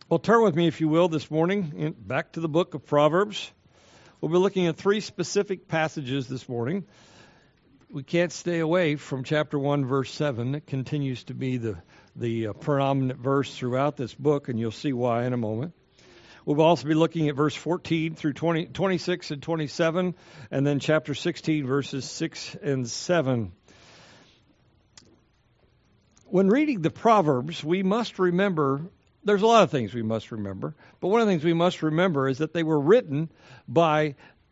Well, turn with me, if you will, this morning back to the book of Proverbs. We'll be looking at three specific passages this morning. We can't stay away from chapter 1, verse 7. It continues to be the predominant verse throughout this book, and you'll see why in a moment. We'll also be looking at verse 14 through 26 and 27, and then chapter 16, verses 6 and 7. When reading the Proverbs, we must remember, there's a lot of things we must remember, but one of the things we must remember is that they were written by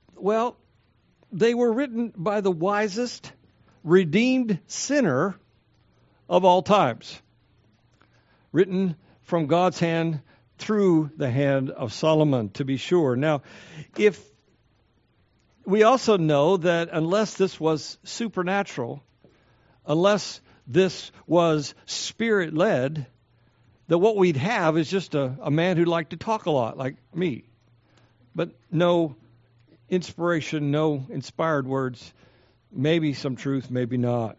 the wisest, redeemed sinner of all times. Written from God's hand through the hand of Solomon, to be sure. Now, if we also know that unless this was supernatural, unless this was spirit-led, that what we'd have is just a man who liked to talk a lot, like me. But no inspiration, no inspired words, maybe some truth, maybe not.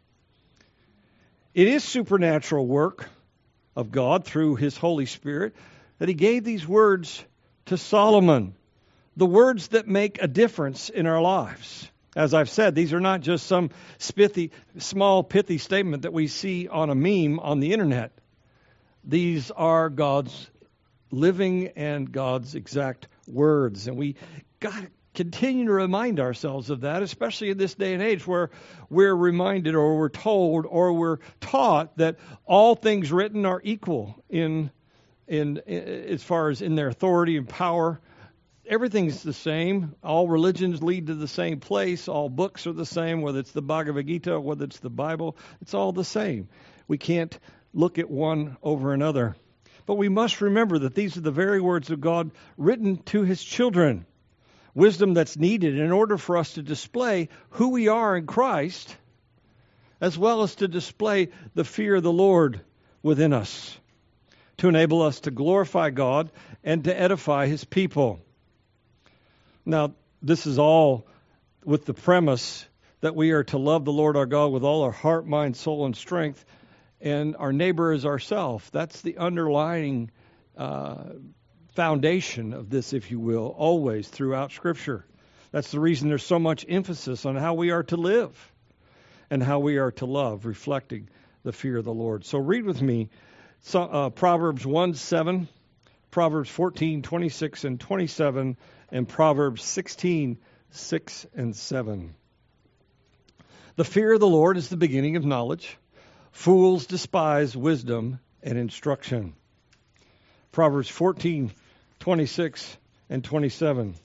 It is supernatural work of God through His Holy Spirit that He gave these words to Solomon, the words that make a difference in our lives. As I've said, these are not just some small, pithy statement that we see on a meme on the internet. These are God's living and God's exact words. And we got to continue to remind ourselves of that, especially in this day and age where we're reminded or we're told or we're taught that all things written are equal in as far as in their authority and power. Everything's the same. All religions lead to the same place. All books are the same, whether it's the Bhagavad Gita, whether it's the Bible. It's all the same. We can't look at one over another. But we must remember that these are the very words of God written to His children. Wisdom that's needed in order for us to display who we are in Christ, as well as to display the fear of the Lord within us, to enable us to glorify God and to edify His people. Now, this is all with the premise that we are to love the Lord our God with all our heart, mind, soul, and strength, and our neighbor as ourselves. That's the underlying foundation of this, if you will, always throughout Scripture. That's the reason there's so much emphasis on how we are to live and how we are to love, reflecting the fear of the Lord. So read with me Proverbs 1:7, Proverbs 14:26 and 27, and Proverbs 16:6 and 7. The fear of the Lord is the beginning of knowledge. Fools despise wisdom and instruction. Proverbs 14:26 and 27.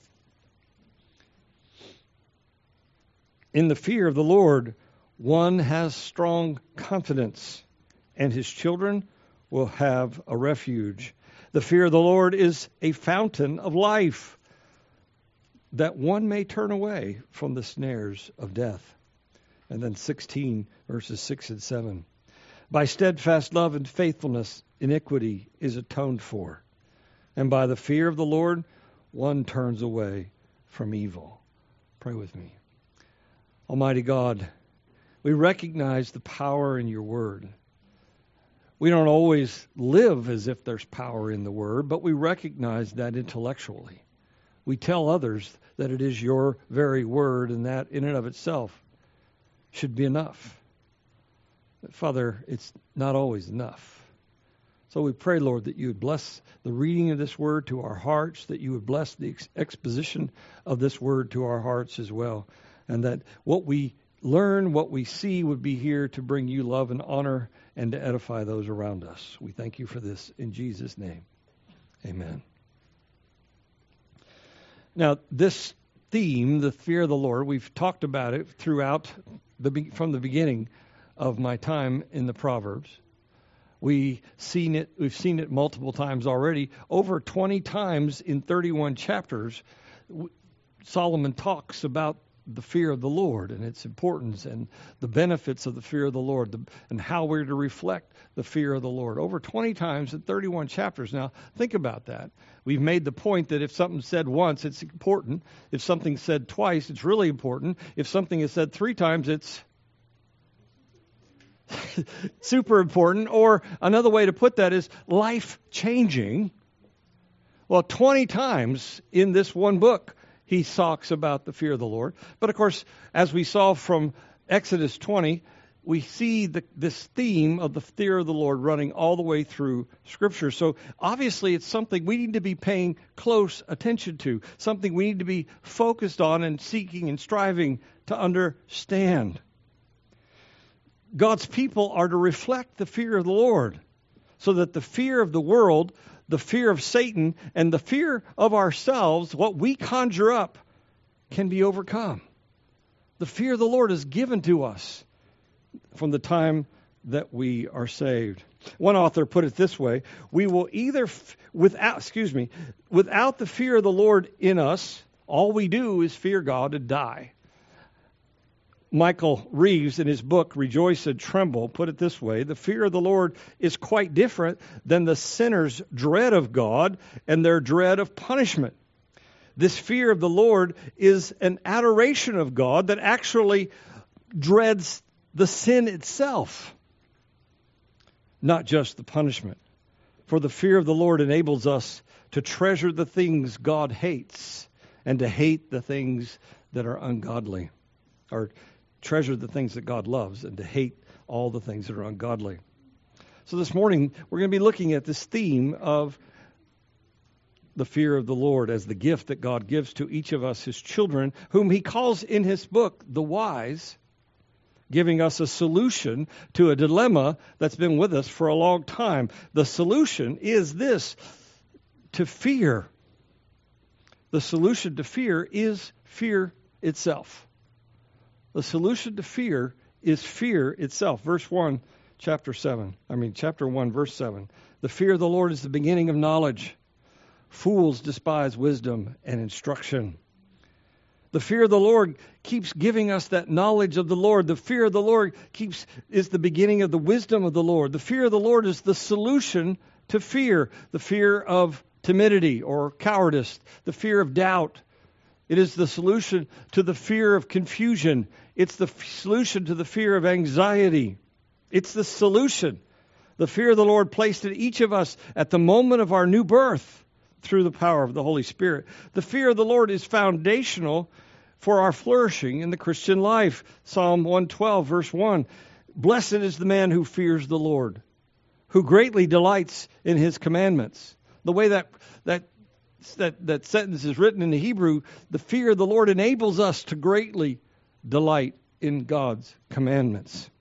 In the fear of the Lord, one has strong confidence, and his children will have a refuge. The fear of the Lord is a fountain of life, that one may turn away from the snares of death. And then 16, verses 6 and 7. By steadfast love and faithfulness, iniquity is atoned for. And by the fear of the Lord, one turns away from evil. Pray with me. Almighty God, we recognize the power in your word. We don't always live as if there's power in the word, but we recognize that intellectually. We tell others that it is your very word, and that in and of itself should be enough. Father, it's not always enough. So we pray, Lord, that you would bless the reading of this word to our hearts, that you would bless the exposition of this word to our hearts as well, and that what we learn, what we see would be here to bring you love and honor and to edify those around us. We thank you for this in Jesus' name. Amen. Now, this theme, the fear of the Lord, we've talked about it throughout from the beginning of my time in the Proverbs. We've seen it multiple times already. Over 20 times in 31 chapters, Solomon talks about the fear of the Lord and its importance and the benefits of the fear of the Lord and how we're to reflect the fear of the Lord. Over 20 times in 31 chapters. Now, think about that. We've made the point that if something's said once, it's important. If something's said twice, it's really important. If something is said 3 times, it's super important. Or another way to put that is life-changing Well, 20 times in this one book, he talks about the fear of the Lord. But of course, as we saw from Exodus 20, we see this theme of the fear of the Lord running all the way through Scripture. So obviously it's something we need to be paying close attention to, something we need to be focused on and seeking and striving to understand. God's people are to reflect the fear of the Lord so that the fear of the world, the fear of Satan, and the fear of ourselves, what we conjure up, can be overcome. The fear of the Lord is given to us from the time that we are saved. One author put it this way: we will either, without the fear of the Lord in us, all we do is fear God and die. Michael Reeves, in his book, Rejoice and Tremble, put it this way: the fear of the Lord is quite different than the sinner's dread of God and their dread of punishment. This fear of the Lord is an adoration of God that actually dreads the sin itself, not just the punishment. For the fear of the Lord enables us to treasure the things God hates and to hate the things that are ungodly, or treasure the things that God loves and to hate all the things that are ungodly. So this morning, we're going to be looking at this theme of the fear of the Lord as the gift that God gives to each of us, his children, whom he calls in his book the wise, giving us a solution to a dilemma that's been with us for a long time. The solution is this: to fear. The solution to fear is fear itself. The solution to fear is fear itself. Chapter 1, verse 7. The fear of the Lord is the beginning of knowledge. Fools despise wisdom and instruction. The fear of the Lord keeps giving us that knowledge of the Lord. The fear of the Lord is the beginning of the wisdom of the Lord. The fear of the Lord is the solution to fear. The fear of timidity or cowardice. The fear of doubt. It is the solution to the fear of confusion. It's the solution to the fear of anxiety. It's the solution. The fear of the Lord placed in each of us at the moment of our new birth through the power of the Holy Spirit. The fear of the Lord is foundational for our flourishing in the Christian life. Psalm 112, verse 1. Blessed is the man who fears the Lord, who greatly delights in his commandments. The way that sentence is written in the Hebrew, the fear of the Lord enables us to greatly delight in God's commandments.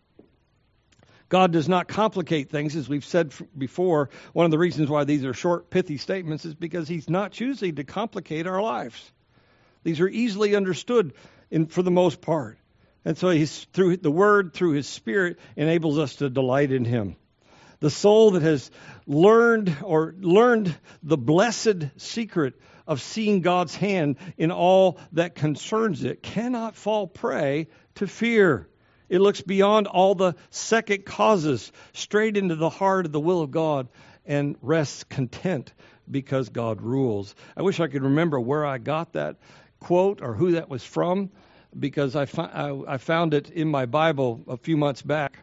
God does not complicate things, as we've said before. One of the reasons why these are short, pithy statements is because he's not choosing to complicate our lives. These are easily understood for the most part. And so he's, through the Word, through his Spirit, enables us to delight in him. The soul that has learned the blessed secret of seeing God's hand in all that concerns it cannot fall prey to fear. It looks beyond all the second causes, straight into the heart of the will of God, and rests content because God rules. I wish I could remember where I got that quote or who that was from, because I found it in my Bible a few months back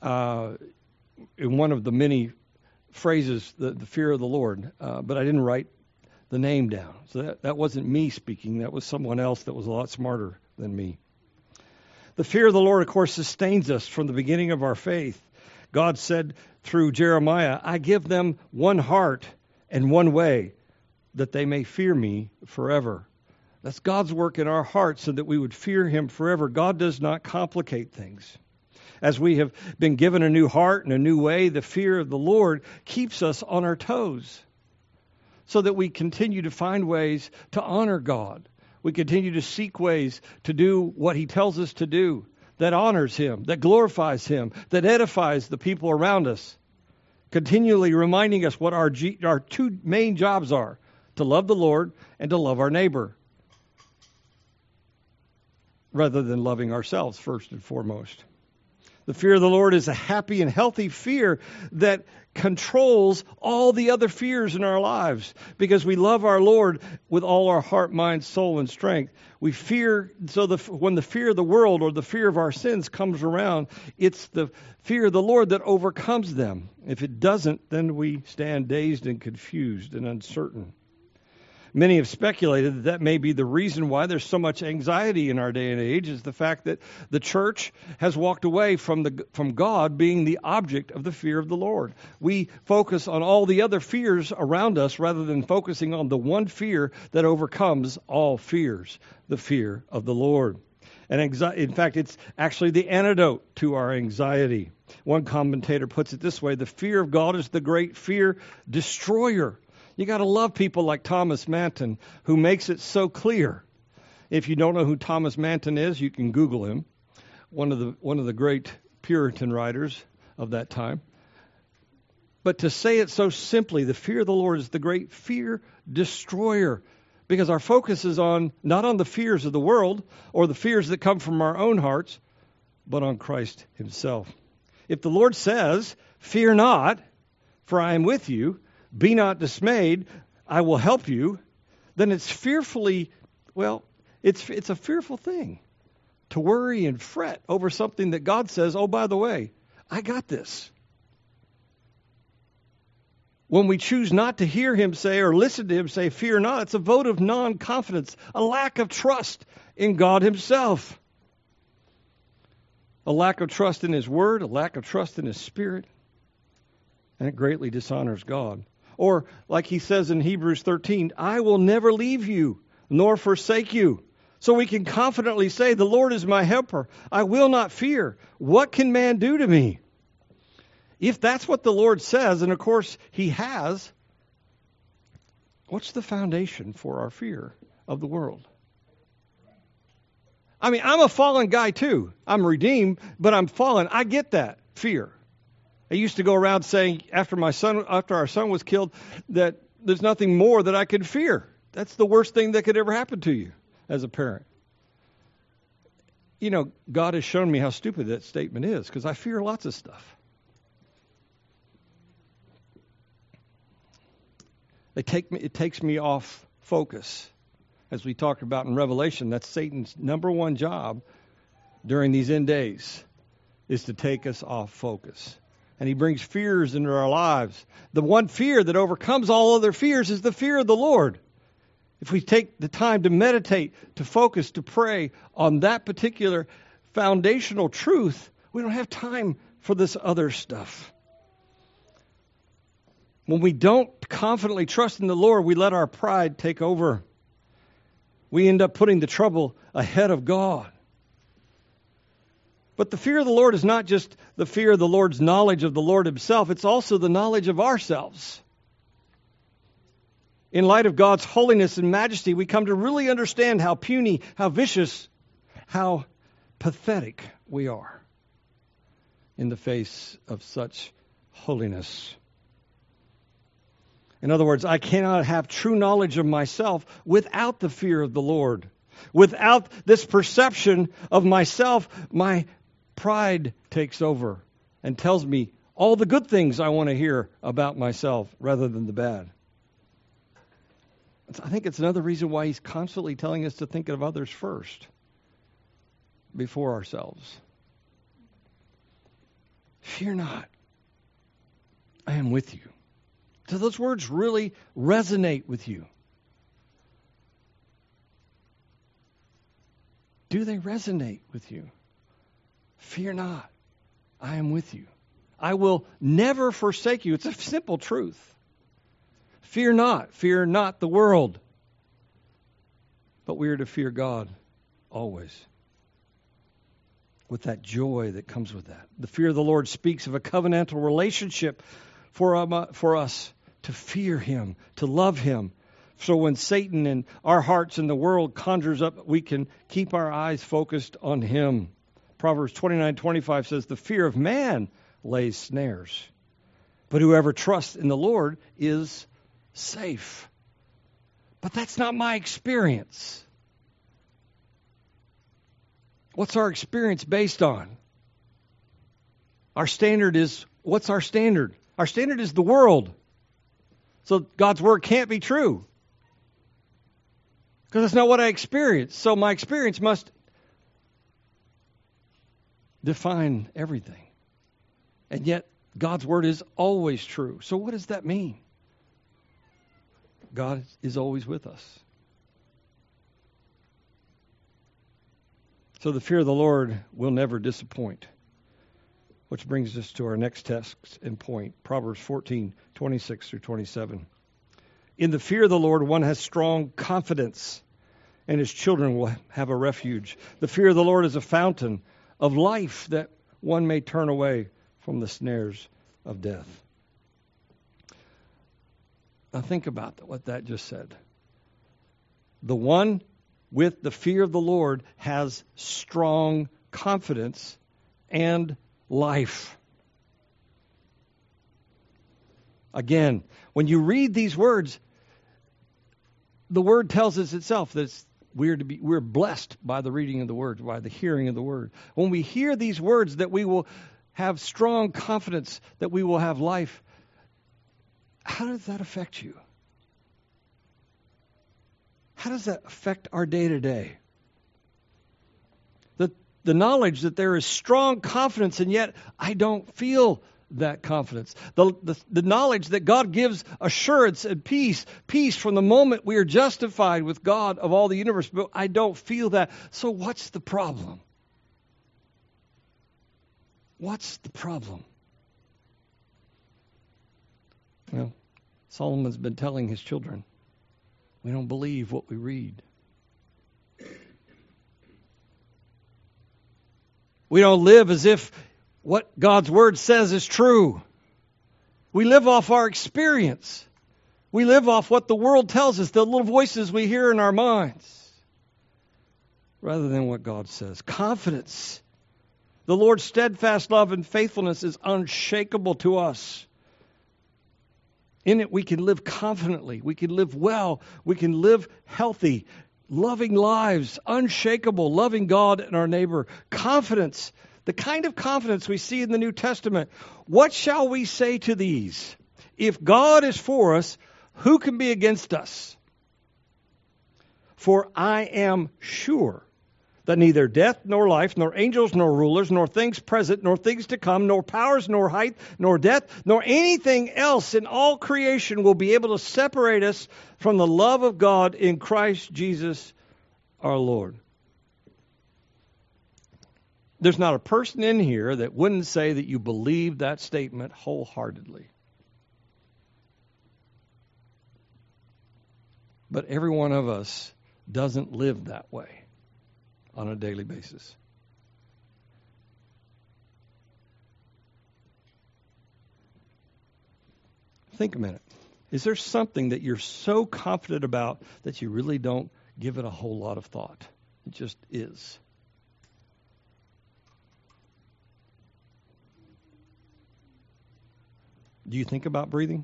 in one of the many phrases, the fear of the Lord, but I didn't write the name down. So that wasn't me speaking. That was someone else that was a lot smarter than me. The fear of the Lord, of course, sustains us from the beginning of our faith. God said through Jeremiah, I give them one heart and one way, that they may fear me forever. That's God's work in our hearts so that we would fear him forever. God does not complicate things. As we have been given a new heart and a new way, the fear of the Lord keeps us on our toes so that we continue to find ways to honor God. We continue to seek ways to do what he tells us to do that honors him, that glorifies him, that edifies the people around us, continually reminding us what our two main jobs are: to love the Lord and to love our neighbor, rather than loving ourselves first and foremost. The fear of the Lord is a happy and healthy fear that controls all the other fears in our lives, because we love our Lord with all our heart, mind, soul, and strength. We fear, when the fear of the world or the fear of our sins comes around, it's the fear of the Lord that overcomes them. If it doesn't, then we stand dazed and confused and uncertain. Many have speculated that that may be the reason why there's so much anxiety in our day and age, is the fact that the church has walked away from God being the object of the fear of the Lord. We focus on all the other fears around us rather than focusing on the one fear that overcomes all fears, the fear of the Lord. And in fact, it's actually the antidote to our anxiety. One commentator puts it this way: the fear of God is the great fear destroyer. You got to love people like Thomas Manton, who makes it so clear. If you don't know who Thomas Manton is, you can Google him. One of the great Puritan writers of that time. But to say it so simply, the fear of the Lord is the great fear destroyer, because our focus is not on the fears of the world or the fears that come from our own hearts, but on Christ himself. If the Lord says, "Fear not, for I am with you. Be not dismayed, I will help you," then it's it's a fearful thing to worry and fret over something that God says, "Oh, by the way, I got this." When we choose not to hear him say or listen to him say, "Fear not," it's a vote of non-confidence, a lack of trust in God himself. A lack of trust in his word, a lack of trust in his spirit, and it greatly dishonors God. Or, like he says in Hebrews 13, "I will never leave you nor forsake you." So we can confidently say, "The Lord is my helper. I will not fear. What can man do to me?" If that's what the Lord says, and of course he has, what's the foundation for our fear of the world? I mean, I'm a fallen guy too. I'm redeemed, but I'm fallen. I get that fear. I used to go around saying after our son was killed that there's nothing more that I could fear. That's the worst thing that could ever happen to you as a parent. You know, God has shown me how stupid that statement is, because I fear lots of stuff. It takes me off focus. As we talked about in Revelation, that's Satan's number one job during these end days, is to take us off focus. And he brings fears into our lives. The one fear that overcomes all other fears is the fear of the Lord. If we take the time to meditate, to focus, to pray on that particular foundational truth, we don't have time for this other stuff. When we don't confidently trust in the Lord, we let our pride take over. We end up putting the trouble ahead of God. But the fear of the Lord is not just the fear of the Lord's knowledge of the Lord himself. It's also the knowledge of ourselves. In light of God's holiness and majesty, we come to really understand how puny, how vicious, how pathetic we are in the face of such holiness. In other words, I cannot have true knowledge of myself without the fear of the Lord. Without this perception of myself, my pride takes over and tells me all the good things I want to hear about myself rather than the bad. I think it's another reason why he's constantly telling us to think of others first before ourselves. Fear not, I am with you. Do those words really resonate with you? Do they resonate with you? Fear not, I am with you. I will never forsake you. It's a simple truth. Fear not the world. But we are to fear God always, with that joy that comes with that. The fear of the Lord speaks of a covenantal relationship for us to fear him, to love him. So when Satan and our hearts and the world conjures up, we can keep our eyes focused on him. Proverbs 29:25 says, "The fear of man lays snares, but whoever trusts in the Lord is safe." But that's not my experience. What's our experience based on? Our standard is, what's our standard? Our standard is the world. So God's word can't be true, because that's not what I experience. So my experience must define everything. And yet, God's word is always true. So what does that mean? God is always with us. So the fear of the Lord will never disappoint. Which brings us to our next text and point, Proverbs 14:26 through 27. In the fear of the Lord, one has strong confidence, and his children will have a refuge. The fear of the Lord is a fountain of life, that one may turn away from the snares of death. Now think about what that just said. The one with the fear of the Lord has strong confidence and life. Again, when you read these words, the word tells us itself that we're blessed by the reading of the word, by the hearing of the word. When we hear these words, that we will have strong confidence, that we will have life, how does that affect you? How does that affect our day-to-day? The knowledge that there is strong confidence, and yet I don't feel that confidence. The knowledge that God gives assurance and peace from the moment we are justified with God of all the universe, but I don't feel that. So what's the problem? What's the problem? Well, Solomon's been telling his children, we don't believe what we read. We don't live as if what God's Word says is true. We live off our experience. We live off what the world tells us, the little voices we hear in our minds, rather than what God says. Confidence. The Lord's steadfast love and faithfulness is unshakable to us. In it we can live confidently. We can live well. We can live healthy, loving lives, unshakable, loving God and our neighbor. Confidence, the kind of confidence we see in the New Testament. What shall we say to these? If God is for us, who can be against us? For I am sure that neither death nor life, nor angels nor rulers, nor things present, nor things to come, nor powers, nor height, nor depth, nor anything else in all creation will be able to separate us from the love of God in Christ Jesus our Lord. There's not a person in here that wouldn't say that you believe that statement wholeheartedly. But every one of us doesn't live that way on a daily basis. Think a minute. Is there something that you're so confident about that you really don't give it a whole lot of thought? It just is. Do you think about breathing?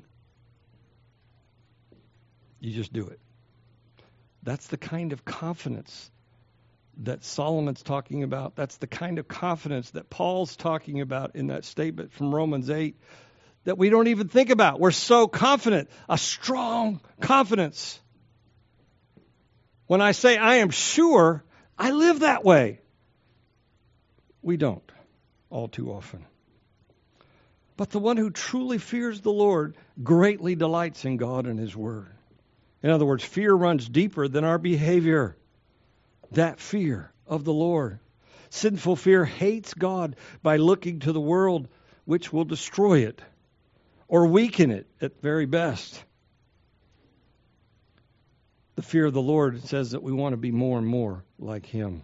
You just do it. That's the kind of confidence that Solomon's talking about. That's the kind of confidence that Paul's talking about in that statement from Romans 8 that we don't even think about. We're so confident, a strong confidence. When I say I am sure, I live that way. We don't, all too often. But the one who truly fears the Lord greatly delights in God and His Word. In other words, fear runs deeper than our behavior. That fear of the Lord. Sinful fear hates God by looking to the world, which will destroy it or weaken it at very best. The fear of the Lord says that we want to be more and more like Him.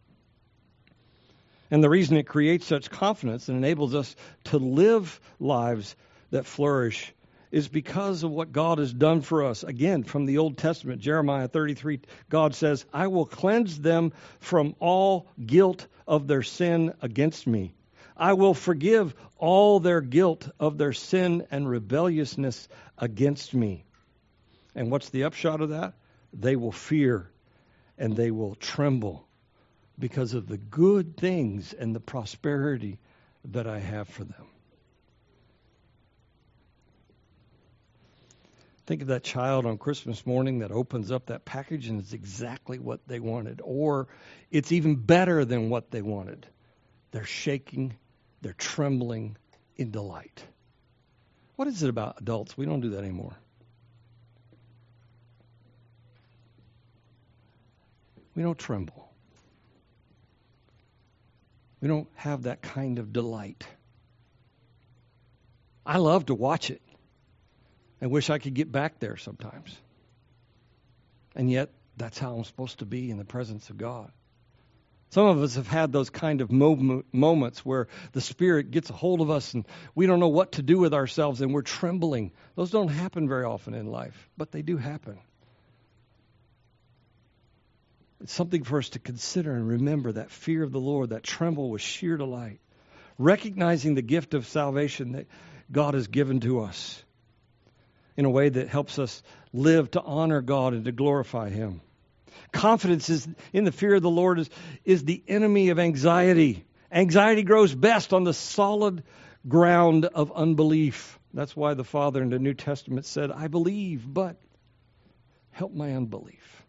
And the reason it creates such confidence and enables us to live lives that flourish is because of what God has done for us. Again, from the Old Testament, Jeremiah 33, God says, I will cleanse them from all guilt of their sin against me. I will forgive all their guilt of their sin and rebelliousness against me. And what's the upshot of that? They will fear and they will tremble because of the good things and the prosperity that I have for them. Think of that child on Christmas morning that opens up that package and it's exactly what they wanted, or it's even better than what they wanted. They're shaking, they're trembling in delight. What is it about adults? We don't do that anymore. We don't tremble. We don't have that kind of delight. I love to watch it. I wish I could get back there sometimes. And yet, that's how I'm supposed to be in the presence of God. Some of us have had those kind of moments where the Spirit gets a hold of us and we don't know what to do with ourselves and we're trembling. Those don't happen very often in life, but they do happen. It's something for us to consider and remember, that fear of the Lord, that tremble with sheer delight, recognizing the gift of salvation that God has given to us in a way that helps us live to honor God and to glorify Him. Confidence in the fear of the Lord is the enemy of anxiety. Anxiety grows best on the solid ground of unbelief. That's why the Father in the New Testament said, I believe, but help my unbelief.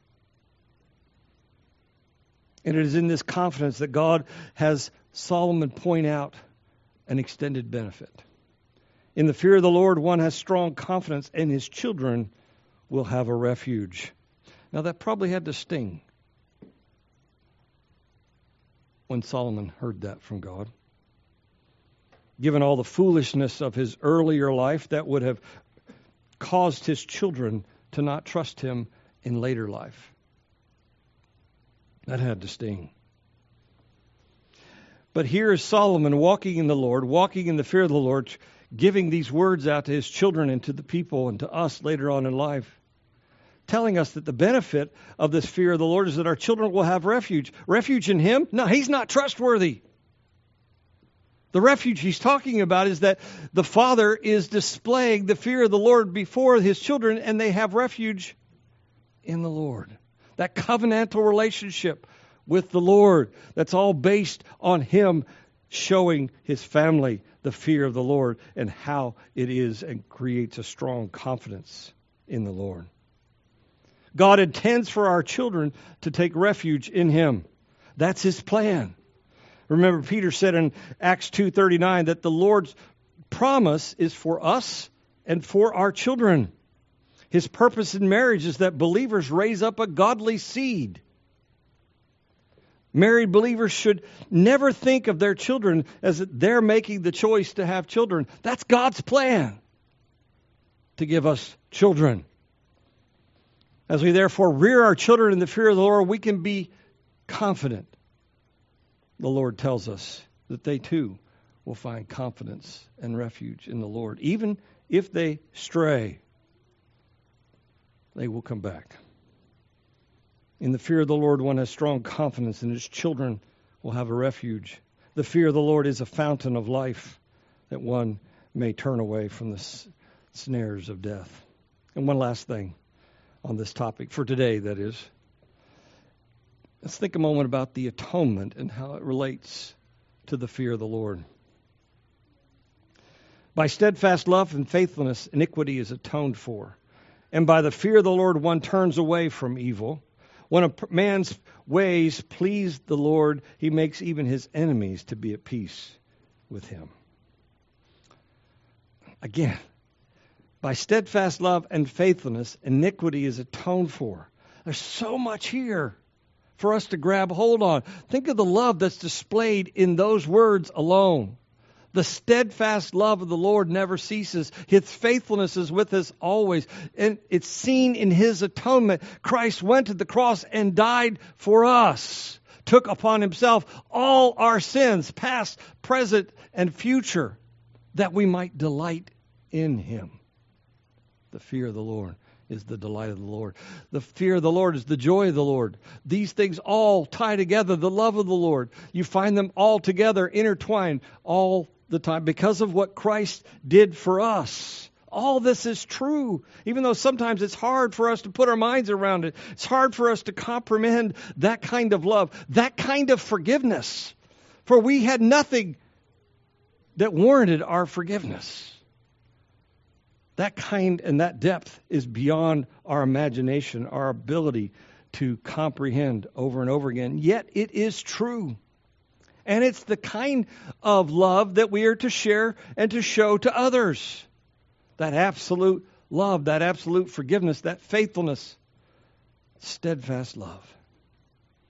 And it is in this confidence that God has Solomon point out an extended benefit. In the fear of the Lord, one has strong confidence, and his children will have a refuge. Now, that probably had to sting when Solomon heard that from God. Given all the foolishness of his earlier life, that would have caused his children to not trust him in later life. That had to sting. But here is Solomon walking in the Lord, walking in the fear of the Lord, giving these words out to his children and to the people and to us later on in life, telling us that the benefit of this fear of the Lord is that our children will have refuge. Refuge in Him? No, He's not trustworthy. The refuge He's talking about is that the Father is displaying the fear of the Lord before His children, and they have refuge in the Lord. That covenantal relationship with the Lord, that's all based on Him showing His family the fear of the Lord and how it is and creates a strong confidence in the Lord. God intends for our children to take refuge in Him. That's His plan. Remember, Peter said in Acts 2:39 that the Lord's promise is for us and for our children. His purpose in marriage is that believers raise up a godly seed. Married believers should never think of their children as that they're making the choice to have children. That's God's plan to give us children. As we therefore rear our children in the fear of the Lord, we can be confident. The Lord tells us that they too will find confidence and refuge in the Lord. Even if they stray, they will come back. In the fear of the Lord, one has strong confidence, and his children will have a refuge. The fear of the Lord is a fountain of life that one may turn away from the snares of death. And one last thing on this topic, for today, that is. Let's think a moment about the atonement and how it relates to the fear of the Lord. By steadfast love and faithfulness, iniquity is atoned for. And by the fear of the Lord, one turns away from evil. When a man's ways please the Lord, he makes even his enemies to be at peace with him. Again, by steadfast love and faithfulness, iniquity is atoned for. There's so much here for us to grab hold on. Think of the love that's displayed in those words alone. The steadfast love of the Lord never ceases. His faithfulness is with us always. And it's seen in His atonement. Christ went to the cross and died for us. Took upon Himself all our sins, past, present, and future, that we might delight in Him. The fear of the Lord is the delight of the Lord. The fear of the Lord is the joy of the Lord. These things all tie together. The love of the Lord. You find them all together, intertwined, all the time because of what Christ did for us. All this is true, even though sometimes it's hard for us to put our minds around it. It's hard for us to comprehend that kind of love, that kind of forgiveness. For we had nothing that warranted our forgiveness. That kind and that depth is beyond our imagination, our ability to comprehend over and over again. Yet it is true. And it's the kind of love that we are to share and to show to others. That absolute love, that absolute forgiveness, that faithfulness, steadfast love.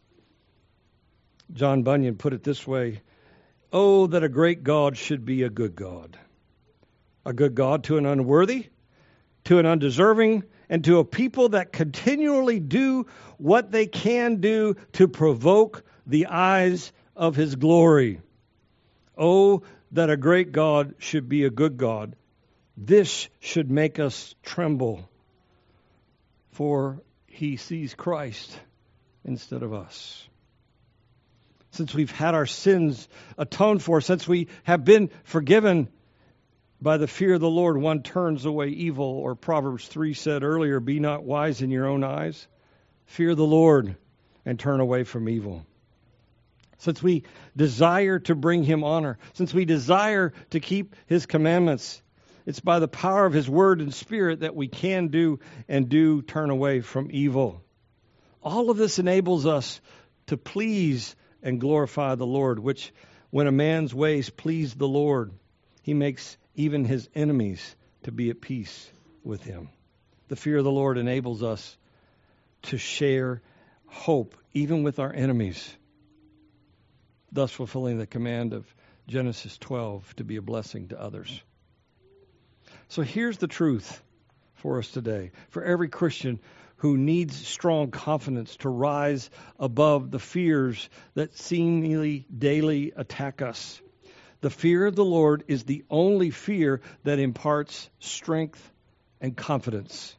John Bunyan put it this way: "Oh, that a great God should be a good God. A good God to an unworthy, to an undeserving, and to a people that continually do what they can do to provoke the eyes of his glory. Oh, that a great God should be a good God. This should make us tremble, for he sees Christ instead of us." Since we've had our sins atoned for, since we have been forgiven by the fear of the Lord, one turns away evil. Or Proverbs 3 said earlier, "Be not wise in your own eyes. Fear the Lord and turn away from evil." Since we desire to bring him honor, since we desire to keep his commandments, it's by the power of his word and spirit that we can do and do turn away from evil. All of this enables us to please and glorify the Lord, which when a man's ways please the Lord, he makes even his enemies to be at peace with him. The fear of the Lord enables us to share hope even with our enemies, thus fulfilling the command of Genesis 12 to be a blessing to others. So here's the truth for us today. For every Christian who needs strong confidence to rise above the fears that seemingly daily attack us, the fear of the Lord is the only fear that imparts strength and confidence,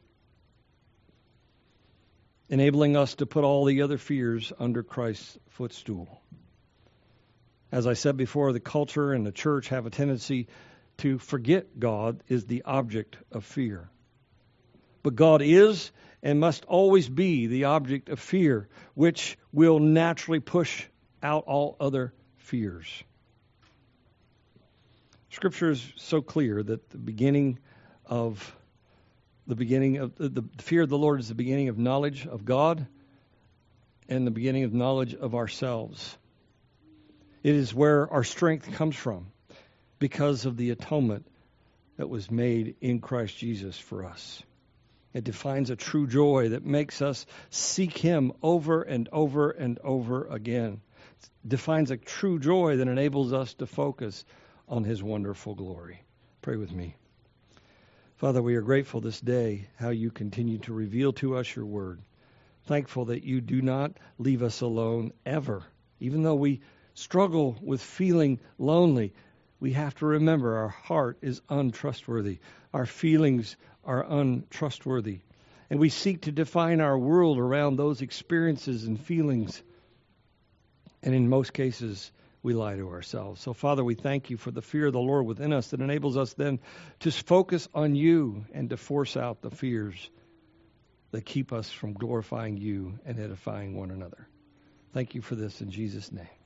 enabling us to put all the other fears under Christ's footstool. As I said before, the culture and the church have a tendency to forget God is the object of fear. But God is and must always be the object of fear, which will naturally push out all other fears. Scripture is so clear that the fear of the Lord is the beginning of knowledge of God and the beginning of knowledge of ourselves. It is where our strength comes from because of the atonement that was made in Christ Jesus for us. It defines a true joy that makes us seek him over and over and over again. It defines a true joy that enables us to focus on his wonderful glory. Pray with me. Father, we are grateful this day how you continue to reveal to us your word. Thankful that you do not leave us alone ever. Even though we struggle with feeling lonely, we have to remember our heart is untrustworthy. Our feelings are untrustworthy. And we seek to define our world around those experiences and feelings. And in most cases, we lie to ourselves. So, Father, we thank you for the fear of the Lord within us that enables us then to focus on you and to force out the fears that keep us from glorifying you and edifying one another. Thank you for this in Jesus' name.